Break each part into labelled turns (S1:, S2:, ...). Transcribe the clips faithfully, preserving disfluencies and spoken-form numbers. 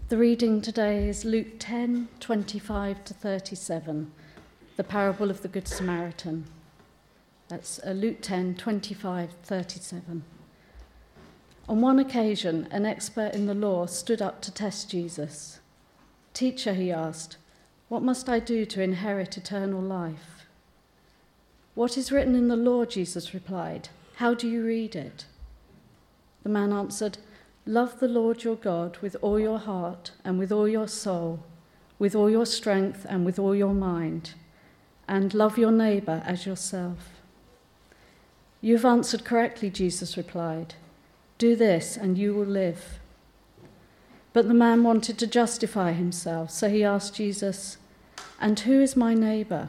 S1: The reading today is Luke ten, twenty-five to thirty-seven, the parable of the Good Samaritan. That's uh, Luke ten, twenty-five, thirty-seven. On one occasion, an expert in the law stood up to test Jesus. "Teacher," he asked, "what must I do to inherit eternal life?" "What is written in the law?" Jesus replied. "How do you read it?" The man answered, "Love the Lord your God with all your heart and with all your soul, with all your strength and with all your mind, and love your neighbour as yourself." "You've answered correctly," Jesus replied. "Do this and you will live." But the man wanted to justify himself, so he asked Jesus, "And who is my neighbour?"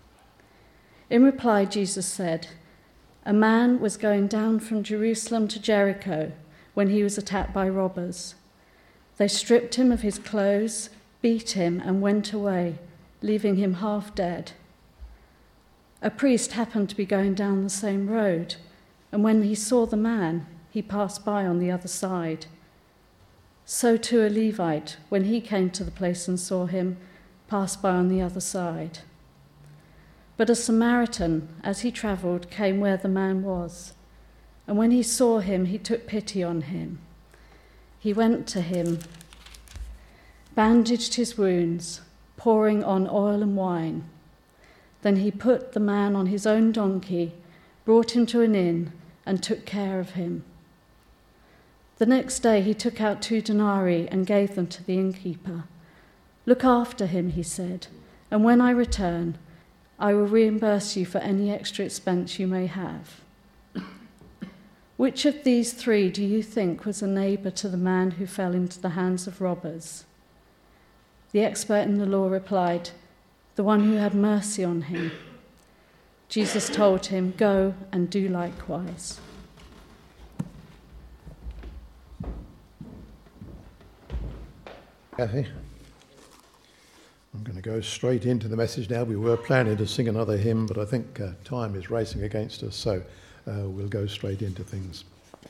S1: In reply, Jesus said, "A man was going down from Jerusalem to Jericho when he was attacked by robbers. They stripped him of his clothes, beat him, and went away, leaving him half dead. A priest happened to be going down the same road, and when he saw the man, he passed by on the other side. So too a Levite, when he came to the place and saw him, passed by on the other side. But a Samaritan, as he travelled, came where the man was. And when he saw him, he took pity on him. He went to him, bandaged his wounds, pouring on oil and wine. Then he put the man on his own donkey, brought him to an inn, and took care of him. The next day he took out two denarii and gave them to the innkeeper. 'Look after him,' he said, 'and when I return, I will reimburse you for any extra expense you may have.' Which of these three do you think was a neighbour to the man who fell into the hands of robbers?" The expert in the law replied, "The one who had mercy on him." Jesus told him, "Go and do likewise."
S2: Kathy, I'm going to go straight into the message now. We were planning to sing another hymn, but I think uh, time is racing against us, so uh, we'll go straight into things.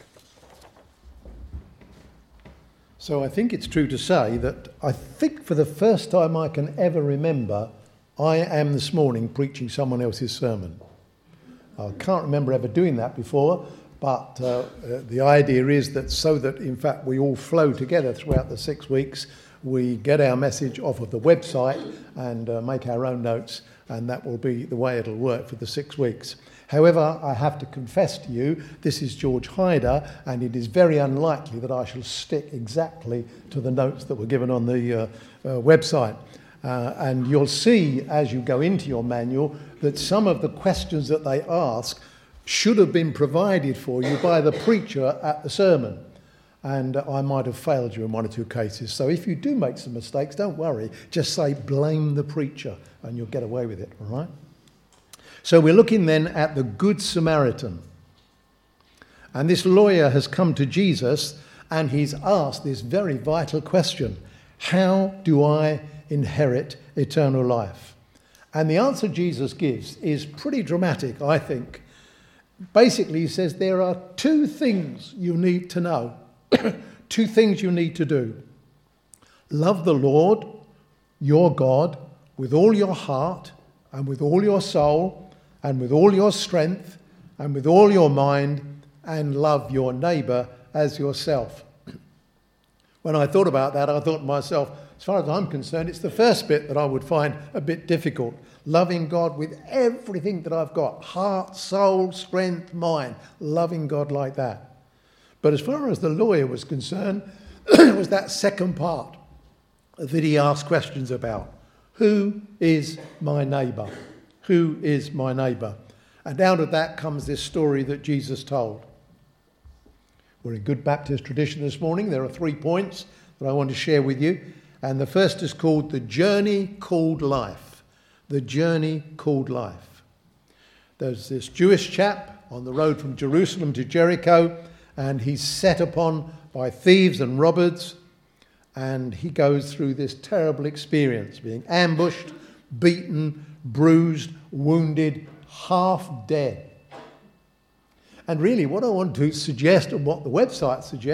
S2: So I think it's true to say that I think for the first time I can ever remember, I am this morning preaching someone else's sermon. I can't remember ever doing that before, but uh, uh, the idea is that so that, in fact, we all flow together throughout the six weeks, we get our message off of the website and uh, make our own notes, and that will be the way it'll work for the six weeks. However, I have to confess to you, this is George Hyder, and it is very unlikely that I shall stick exactly to the notes that were given on the uh, uh, website. Uh, and you'll see as you go into your manual that some of the questions that they ask should have been provided for you by the preacher at the sermon. And uh, I might have failed you in one or two cases. So if you do make some mistakes, don't worry. Just say, blame the preacher, and you'll get away with it, all right? So we're looking then at the Good Samaritan. And this lawyer has come to Jesus and he's asked this very vital question: how do I inherit eternal life? And the answer Jesus gives is pretty dramatic, I think. Basically, he says there are two things you need to know, two things you need to do. Love the Lord, your God, with all your heart and with all your soul and with all your strength and with all your mind, and love your neighbour as yourself. When I thought about that, I thought to myself, as far as I'm concerned, it's the first bit that I would find a bit difficult. Loving God with everything that I've got, heart, soul, strength, mind, loving God like that. But as far as the lawyer was concerned, it was that second part that he asked questions about. Who is my neighbour? Who is my neighbour? And out of that comes this story that Jesus told. We're in good Baptist tradition this morning. There are three points that I want to share with you. And the first is called the journey called life. The journey called life. There's this Jewish chap on the road from Jerusalem to Jericho, and he's set upon by thieves and robbers, and he goes through this terrible experience, being ambushed, beaten, bruised, wounded, half dead. And really what I want to suggest, and what the website suggests,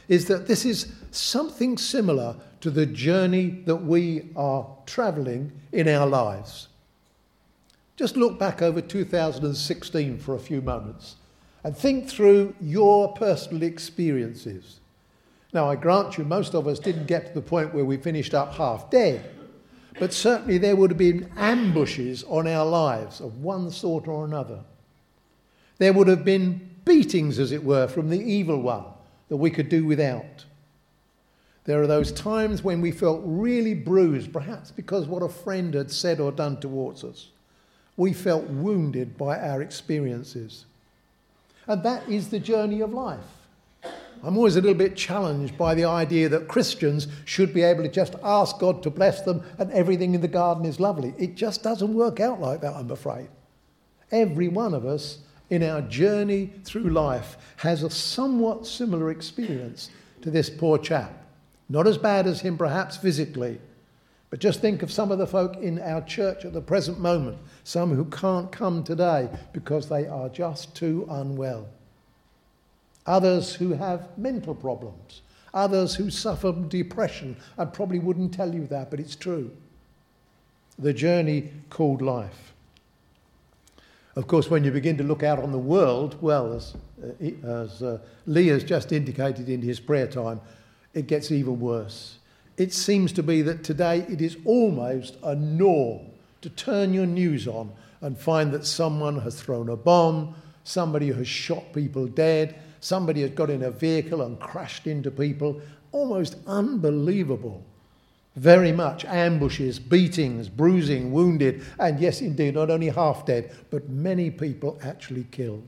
S2: is that this is something similar to the journey that we are travelling in our lives. Just look back over two thousand sixteen for a few moments and think through your personal experiences. Now, I grant you, most of us didn't get to the point where we finished up half dead, but certainly there would have been ambushes on our lives of one sort or another. There would have been beatings, as it were, from the evil one that we could do without. There are those times when we felt really bruised, perhaps because what a friend had said or done towards us. We felt wounded by our experiences. And that is the journey of life. I'm always a little bit challenged by the idea that Christians should be able to just ask God to bless them and everything in the garden is lovely. It just doesn't work out like that, I'm afraid. Every one of us in our journey through life has a somewhat similar experience to this poor chap. Not as bad as him perhaps physically, but just think of some of the folk in our church at the present moment, some who can't come today because they are just too unwell. Others who have mental problems, others who suffer from depression. I probably wouldn't tell you that, but it's true. The journey called life. Of course, when you begin to look out on the world, well, as, uh, as uh, Lee has just indicated in his prayer time, it gets even worse. It seems to be that today it is almost a norm to turn your news on and find that someone has thrown a bomb, somebody has shot people dead, somebody has got in a vehicle and crashed into people. Almost unbelievable. Very much ambushes, beatings, bruising, wounded, and yes, indeed, not only half dead, but many people actually killed.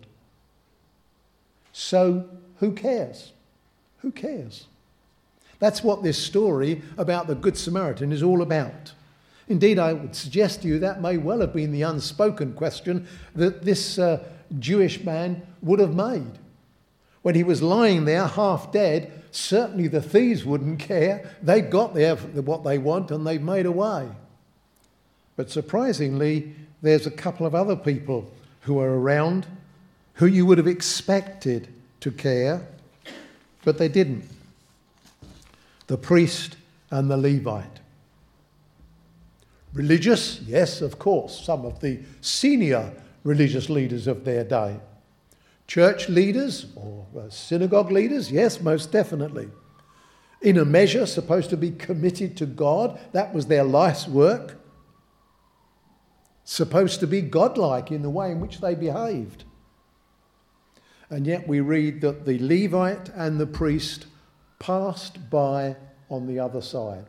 S2: So, who cares? Who cares? That's what this story about the Good Samaritan is all about. Indeed, I would suggest to you that may well have been the unspoken question that this uh, Jewish man would have made. When he was lying there half dead, certainly the thieves wouldn't care. They got there what they want and they've made away. But surprisingly, there's a couple of other people who are around who you would have expected to care, but they didn't. The priest and the Levite. Religious, yes, of course, some of the senior religious leaders of their day. Church leaders or synagogue leaders, yes, most definitely. In a measure, supposed to be committed to God. That was their life's work. Supposed to be godlike in the way in which they behaved. And yet we read that the Levite and the priest passed by on the other side.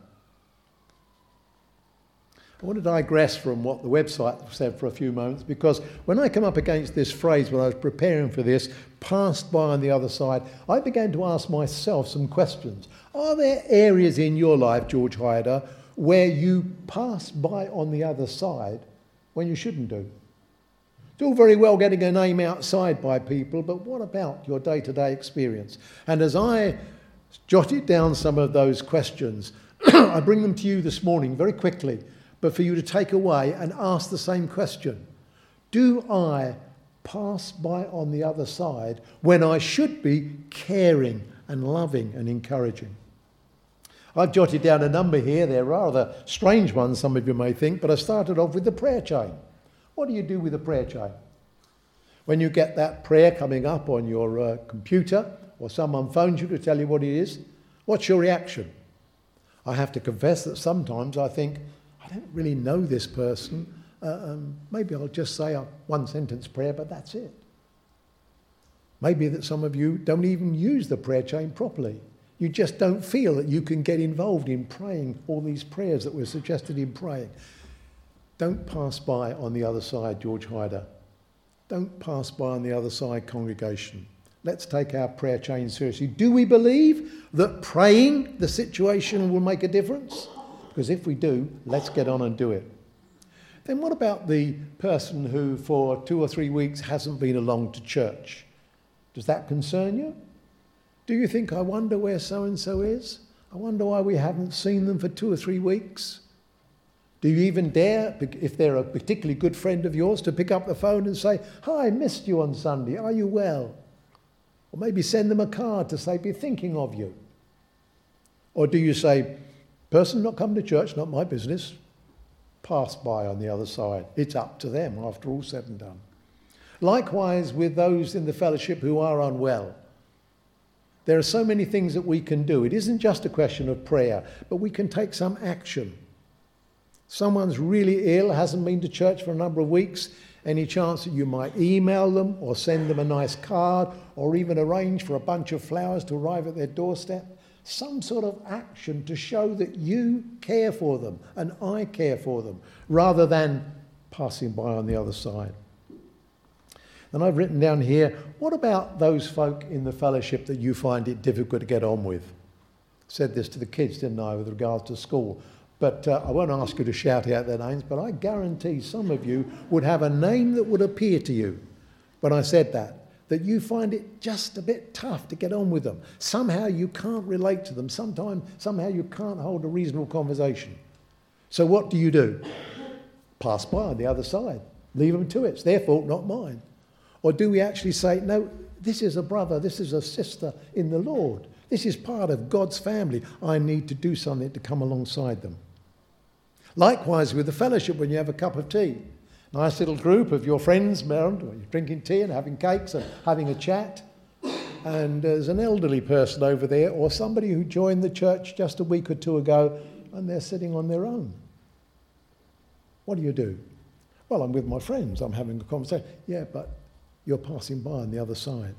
S2: I want to digress from what the website said for a few moments, because when I come up against this phrase when I was preparing for this, passed by on the other side, I began to ask myself some questions. Are there areas in your life, George Hyder, where you pass by on the other side when you shouldn't do? It's all very well getting a name outside by people, but what about your day-to-day experience? And as I jotted down some of those questions, I bring them to you this morning very quickly, but for you to take away and ask the same question. Do I pass by on the other side when I should be caring and loving and encouraging? I've jotted down a number here. They're rather strange ones, some of you may think, but I started off with the prayer chain. What do you do with the prayer chain? When you get that prayer coming up on your uh, computer or someone phones you to tell you what it is, what's your reaction? I have to confess that sometimes I think, I don't really know this person. Uh, um, maybe I'll just say a one-sentence prayer, but that's it. Maybe that some of you don't even use the prayer chain properly. You just don't feel that you can get involved in praying all these prayers that were suggested in praying. Don't pass by on the other side, George Hyder. Don't pass by on the other side, congregation. Let's take our prayer chain seriously. Do we believe that praying the situation will make a difference? Because if we do, let's get on and do it. Then what about the person who for two or three weeks hasn't been along to church? Does that concern you? Do you think, I wonder where so-and-so is? I wonder why we haven't seen them for two or three weeks? Do you even dare, if they're a particularly good friend of yours, to pick up the phone and say, hi, I missed you on Sunday, are you well? Or maybe send them a card to say, be thinking of you. Or do you say, person not coming to church, not my business, pass by on the other side. It's up to them after all said and done. Likewise with those in the fellowship who are unwell. There are so many things that we can do. It isn't just a question of prayer, but we can take some action. Someone's really ill, hasn't been to church for a number of weeks. Any chance that you might email them or send them a nice card or even arrange for a bunch of flowers to arrive at their doorstep? Some sort of action to show that you care for them and I care for them, rather than passing by on the other side. And I've written down here, what about those folk in the fellowship that you find it difficult to get on with? Said this to the kids, didn't I, with regards to school. But uh, I won't ask you to shout out their names, but I guarantee some of you would have a name that would appear to you when I said that, that you find it just a bit tough to get on with them. Somehow you can't relate to them. Sometimes, somehow you can't hold a reasonable conversation. So what do you do? Pass by on the other side. Leave them to it. It's their fault, not mine. Or do we actually say, no, this is a brother, this is a sister in the Lord. This is part of God's family. I need to do something to come alongside them. Likewise with the fellowship when you have a cup of tea. Nice little group of your friends around, or you're drinking tea and having cakes and having a chat. And there's an elderly person over there or somebody who joined the church just a week or two ago and they're sitting on their own. What do you do? Well, I'm with my friends. I'm having a conversation. Yeah, but you're passing by on the other side.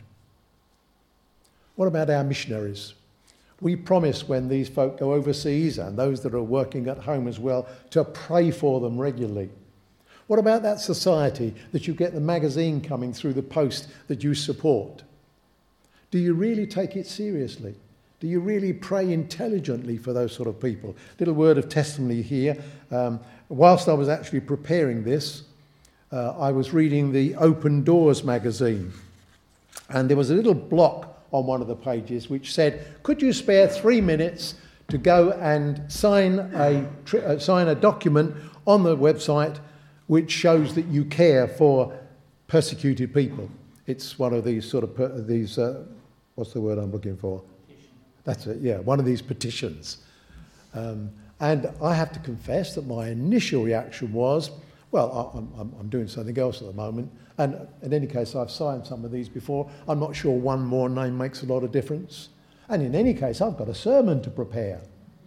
S2: What about our missionaries? We promise when these folk go overseas and those that are working at home as well to pray for them regularly. What about that society that you get the magazine coming through the post that you support? Do you really take it seriously? Do you really pray intelligently for those sort of people? Little word of testimony here. Um, whilst I was actually preparing this, uh, I was reading the Open Doors magazine, and there was a little block on one of the pages which said, could you spare three minutes to go and sign a, uh, sign a document on the website which shows that you care for persecuted people? It's one of these sort of, per- these, uh, what's the word I'm looking for? Petition. That's it, yeah, one of these petitions. Um, and I have to confess that my initial reaction was, well, I, I'm, I'm doing something else at the moment. And in any case, I've signed some of these before. I'm not sure one more name makes a lot of difference. And in any case, I've got a sermon to prepare.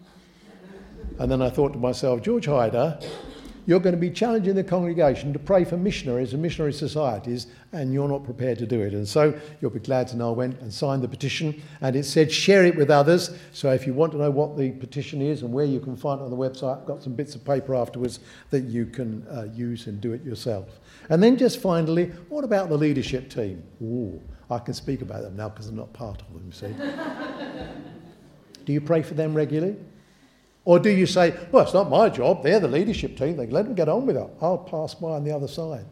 S2: And then I thought to myself, George Hyder, you're going to be challenging the congregation to pray for missionaries and missionary societies, and you're not prepared to do it. And so you'll be glad to know I went and signed the petition, and it said share it with others. So if you want to know what the petition is and where you can find it on the website, I've got some bits of paper afterwards that you can uh, use and do it yourself. And then just finally, what about the leadership team? Ooh, I can speak about them now because I'm not part of them, you see. Do you pray for them regularly? Or do you say, well, it's not my job, they're the leadership team, they let them get on with it, I'll pass by on the other side.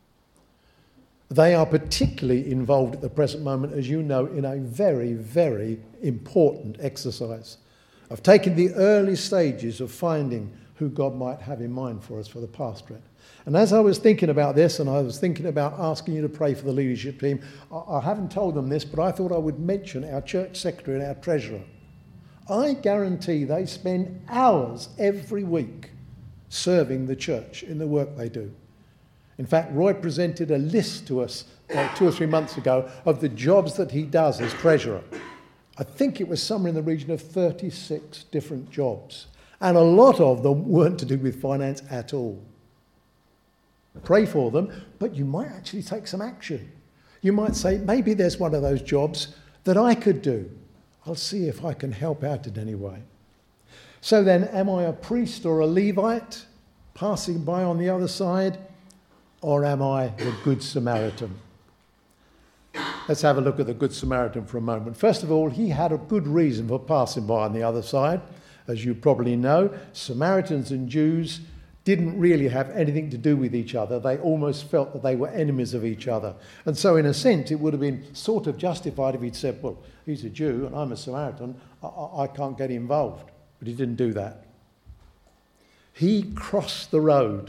S2: They are particularly involved at the present moment, as you know, in a very, very important exercise of taking the early stages of finding who God might have in mind for us for the pastorate. And as I was thinking about this, and I was thinking about asking you to pray for the leadership team, I, I haven't told them this, but I thought I would mention our church secretary and our treasurer. I guarantee they spend hours every week serving the church in the work they do. In fact, Roy presented a list to us uh, two or three months ago of the jobs that he does as treasurer. I think it was somewhere in the region of thirty-six different jobs. And a lot of them weren't to do with finance at all. Pray for them, but you might actually take some action. You might say, maybe there's one of those jobs that I could do. I'll see if I can help out in any way. So then, am I a priest or a Levite passing by on the other side, or am I the Good Samaritan? Let's have a look at the Good Samaritan for a moment. First of all, he had a good reason for passing by on the other side. As you probably know, Samaritans and Jews didn't really have anything to do with each other. They almost felt that they were enemies of each other. And so in a sense, it would have been sort of justified if he'd said, well, he's a Jew and I'm a Samaritan, I, I, I can't get involved. But he didn't do that. He crossed the road.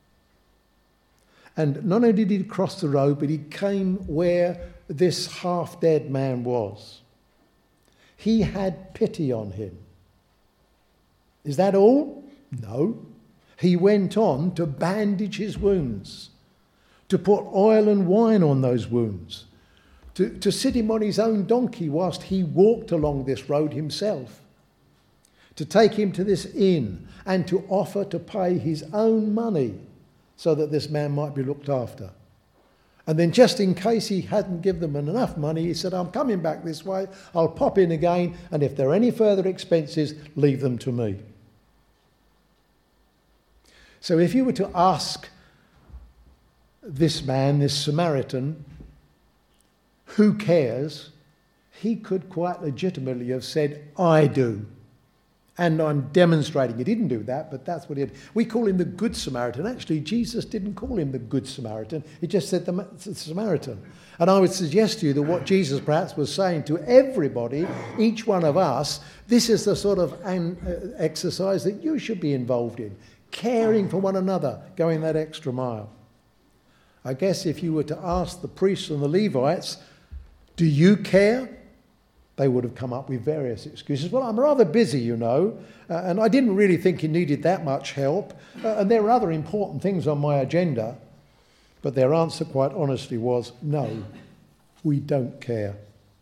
S2: And not only did he cross the road, but he came where this half-dead man was. He had pity on him. Is that all? No. He went on to bandage his wounds, to put oil and wine on those wounds, to, to sit him on his own donkey whilst he walked along this road himself, to take him to this inn and to offer to pay his own money so that this man might be looked after. And then just in case he hadn't given them enough money, he said, I'm coming back this way, I'll pop in again, and if there are any further expenses, leave them to me. So if you were to ask this man, this Samaritan, who cares, he could quite legitimately have said, I do. And I'm demonstrating he didn't do that, but that's what he did. We call him the Good Samaritan. Actually, Jesus didn't call him the Good Samaritan. He just said the Samaritan. And I would suggest to you that what Jesus perhaps was saying to everybody, each one of us, this is the sort of an, uh, exercise that you should be involved in. Caring for one another, going that extra mile. I guess if you were to ask the priests and the Levites, do you care? They would have come up with various excuses. Well, I'm rather busy, you know, uh, and I didn't really think you needed that much help. Uh, and there are other important things on my agenda. But their answer, quite honestly, was, no, we don't care.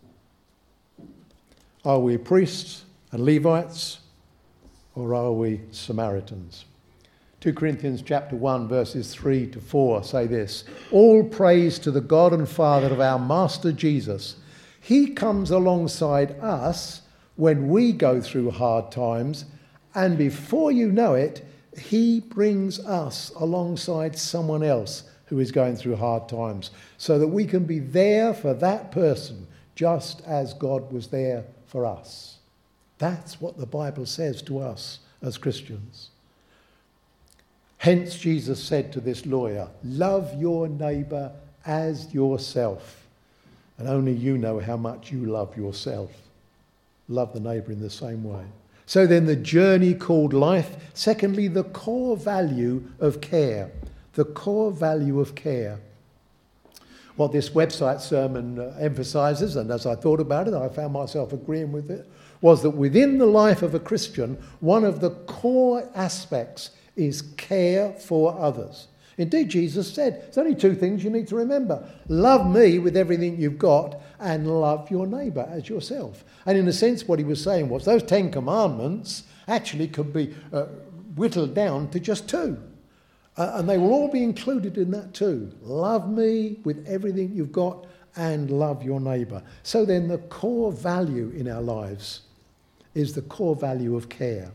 S2: Are we priests and Levites, or are we Samaritans? Second Corinthians chapter one, verses three to four say this, all praise to the God and Father of our Master Jesus. He comes alongside us when we go through hard times, and before you know it, he brings us alongside someone else who is going through hard times, so that we can be there for that person, just as God was there for us. That's what the Bible says to us as Christians. Hence Jesus said to this lawyer, love your neighbour as yourself. And only you know how much you love yourself. Love the neighbour in the same way. So then the journey called life. Secondly, the core value of care. The core value of care. What this website sermon uh, emphasises, and as I thought about it, I found myself agreeing with it, was that within the life of a Christian, one of the core aspects is care for others. Indeed, Jesus said, there's only two things you need to remember. Love me with everything you've got and love your neighbour as yourself. And in a sense, what he was saying was those Ten Commandments actually could be uh, whittled down to just two. Uh, and they will all be included in that too. Love me with everything you've got and love your neighbour. So then the core value in our lives is the core value of care.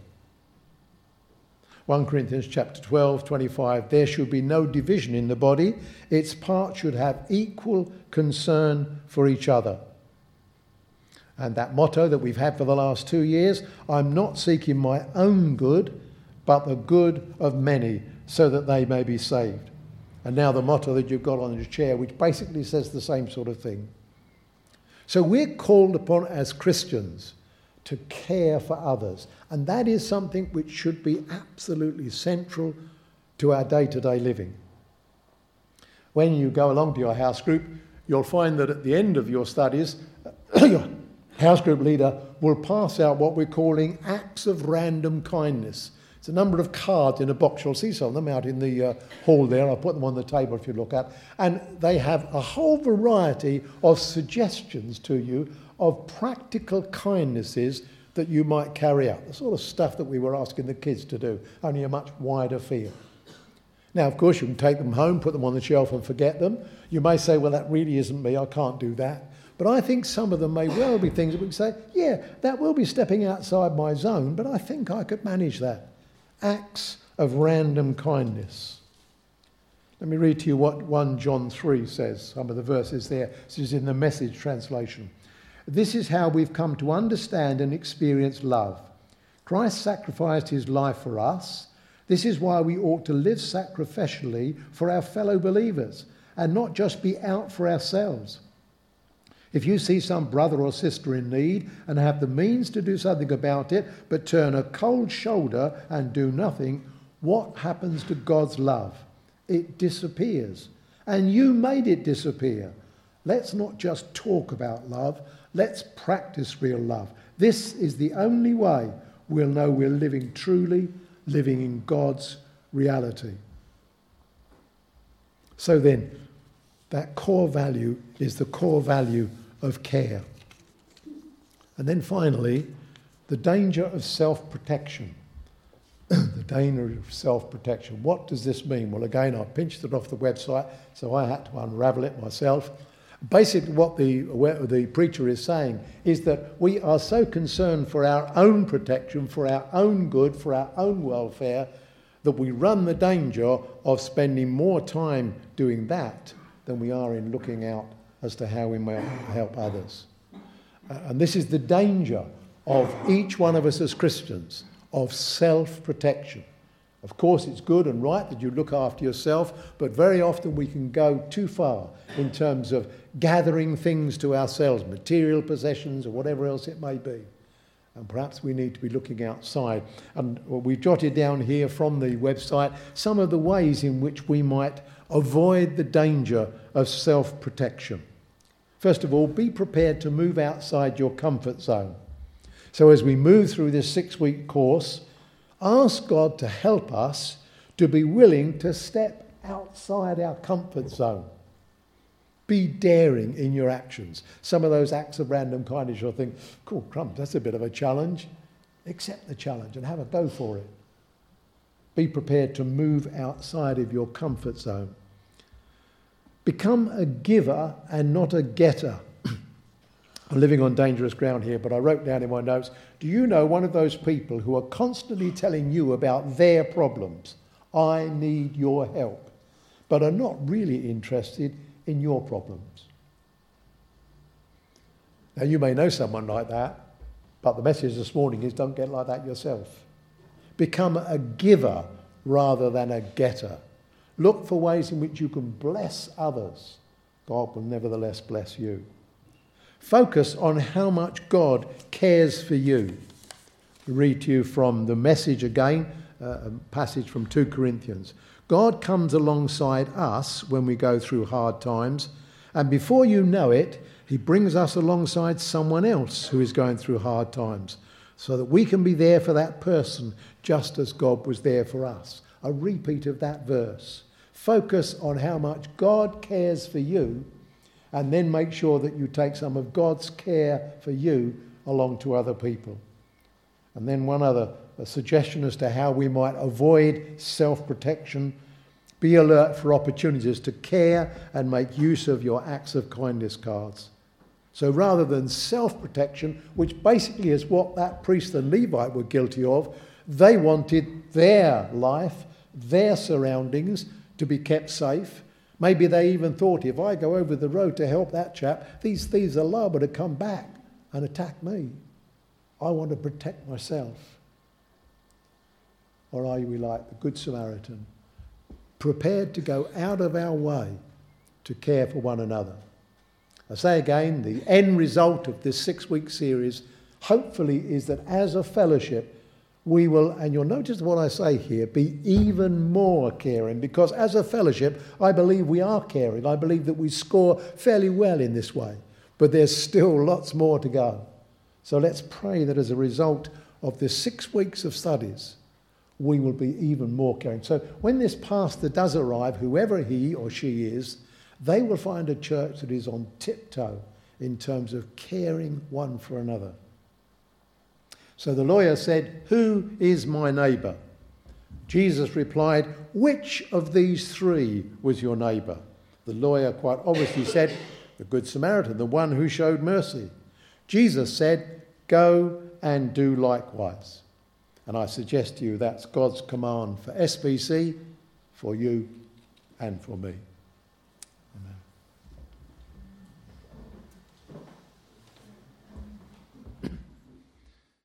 S2: First Corinthians chapter twelve, twenty-five, there should be no division in the body. Its parts should have equal concern for each other. And that motto that we've had for the last two years, I'm not seeking my own good, but the good of many, so that they may be saved. And now the motto that you've got on your chair, which basically says the same sort of thing. So we're called upon as Christians to care for others. And that is something which should be absolutely central to our day-to-day living. When you go along to your house group, you'll find that at the end of your studies, your house group leader will pass out what we're calling acts of random kindness. It's a number of cards in a box. You'll see some of them out in the uh, hall there. I'll put them on the table if you look at. And they have a whole variety of suggestions to you of practical kindnesses that you might carry out. The sort of stuff that we were asking the kids to do, only a much wider field. Now, of course, you can take them home, put them on the shelf and forget them. You may say, well, that really isn't me, I can't do that. But I think some of them may well be things that we can say, yeah, that will be stepping outside my zone, but I think I could manage that. Acts of random kindness. Let me read to you what First John three says, some of the verses there. This is in the Message translation. This is how we've come to understand and experience love. Christ sacrificed his life for us. This is why we ought to live sacrificially for our fellow believers and not just be out for ourselves. If you see some brother or sister in need and have the means to do something about it, but turn a cold shoulder and do nothing, what happens to God's love? It disappears. And you made it disappear. Let's not just talk about love. Let's practice real love. This is the only way we'll know we're living truly, living in God's reality. So then, that core value is the core value of care. And then finally, the danger of self-protection. The danger of self-protection. What does this mean? Well, again, I pinched it off the website, so I had to unravel it myself. Basically, what the, the preacher is saying is that we are so concerned for our own protection, for our own good, for our own welfare, that we run the danger of spending more time doing that than we are in looking out as to how we might help others. Uh, and this is the danger of each one of us as Christians, of self-protection. Of course, it's good and right that you look after yourself, but very often we can go too far in terms of gathering things to ourselves, material possessions or whatever else it may be. And perhaps we need to be looking outside. And we jotted down here from the website some of the ways in which we might avoid the danger of self-protection. First of all, be prepared to move outside your comfort zone. So as we move through this six-week course, ask God to help us to be willing to step outside our comfort zone. Be daring in your actions. Some of those acts of random kindness you'll think, cool, crumbs, that's a bit of a challenge. Accept the challenge and have a go for it. Be prepared to move outside of your comfort zone. Become a giver and not a getter. I'm living on dangerous ground here, but I wrote down in my notes, do you know one of those people who are constantly telling you about their problems? I need your help, but are not really interested in your problems. Now, you may know someone like that, but the message this morning is don't get like that yourself. Become a giver rather than a getter. Look for ways in which you can bless others. God will nevertheless bless you. Focus on how much God cares for you. I read to you from the Message again, uh, a passage from Second Corinthians. God comes alongside us when we go through hard times, and before you know it, he brings us alongside someone else who is going through hard times, so that we can be there for that person just as God was there for us. A repeat of that verse. Focus on how much God cares for you, and then make sure that you take some of God's care for you along to other people. And then one other a suggestion as to how we might avoid self-protection. Be alert for opportunities to care and make use of your acts of kindness cards. So rather than self-protection, which basically is what that priest and Levite were guilty of, they wanted their life, their surroundings to be kept safe. Maybe they even thought, if I go over the road to help that chap, these thieves are liable to come back and attack me. I want to protect myself. Or are we like the Good Samaritan, prepared to go out of our way to care for one another? I say again, the end result of this six-week series hopefully is that as a fellowship we will, and you'll notice what I say here, be even more caring, because as a fellowship I believe we are caring. I believe that we score fairly well in this way, but there's still lots more to go. So let's pray that as a result of this six weeks of studies we will be even more caring. So when this pastor does arrive, whoever he or she is, they will find a church that is on tiptoe in terms of caring one for another. So the lawyer said, "Who is my neighbour?" Jesus replied, "Which of these three was your neighbour?" The lawyer quite obviously said, "The Good Samaritan, the one who showed mercy." Jesus said, "Go and do likewise." And I suggest to you that's God's command for S B C, for you and for me. Amen.